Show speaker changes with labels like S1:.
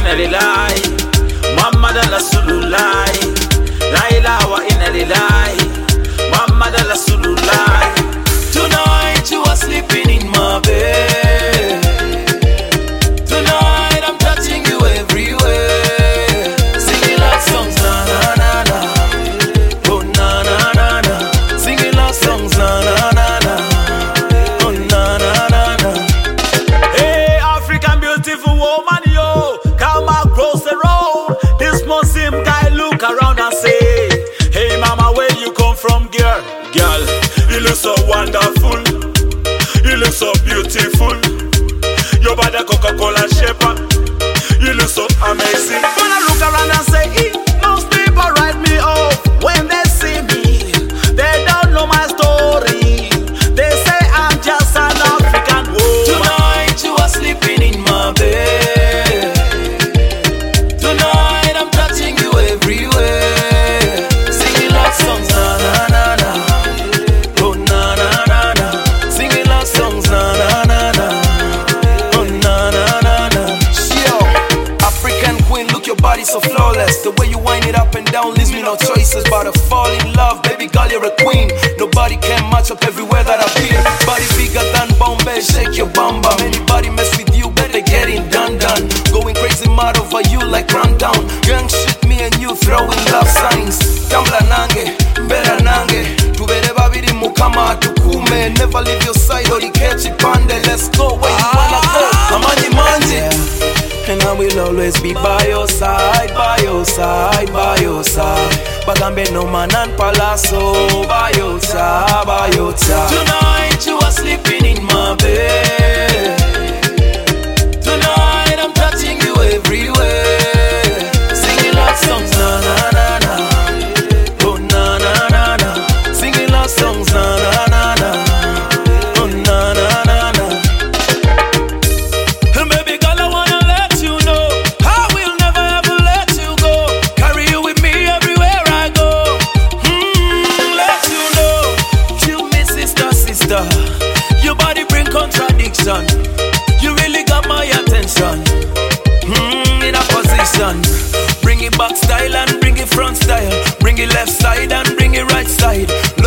S1: inalilai, Muhammad Rasulullah. La ilaha illallah, Muhammad Rasulullah.
S2: Tonight you are sleeping in my bed. Tonight I'm touching you everywhere. Singing love songs, na na na na. Oh na na na na. Singing love songs, na na na na. Oh na na na na.
S1: Hey, African beautiful woman, yo, come across the road. This Muslim guy look around and say, hey mama, where you come from, girl? Girl, you look so wonderful. You look so beautiful. Your body Coca-Cola shaper. You look so amazing. When I look around and say, most people write me off when they see me. They don't know my story. They say I'm just an African woman.
S2: Tonight you are sleeping in my bed. Tonight I'm touching you everywhere. Singing love songs, na na na na. Oh na na na na. Singing love songs, na na na na. Oh na na na na. Yo, African queen, look your body so flawless. The way you wind it up and down leaves me no choices but to fall in love. Baby girl, you're a queen. Nobody can match up everywhere that I've been. Body bigger than Bombay, shake your bum bum. Anybody mess with you, better get it done. Going crazy mad over you like rundown. Young shit, me and you throwing love signs. Tambla nange, mbera nange. Tubere babiri mukama tukume. Never leave your side or catch it pande. Let's go where you wanna go. Amanyi manji. And I will always be by your side, by your side, by your side. Bagambe no man and palaso, by your side, by your side. Tonight you are sleeping in my bed. Tonight I'm touching you everywhere. Singing love songs, na na na na. Oh na na na na. Singing love songs, na na na na. Oh na na na na. And baby girl, I wanna let you know I will never ever let you go. Carry you with me everywhere I go. Let you know. Kill me, sister, sister. Your body bring contradiction. You really got my attention. In a position. Bring it back style and bring it front style. Bring it left side and bring it right side.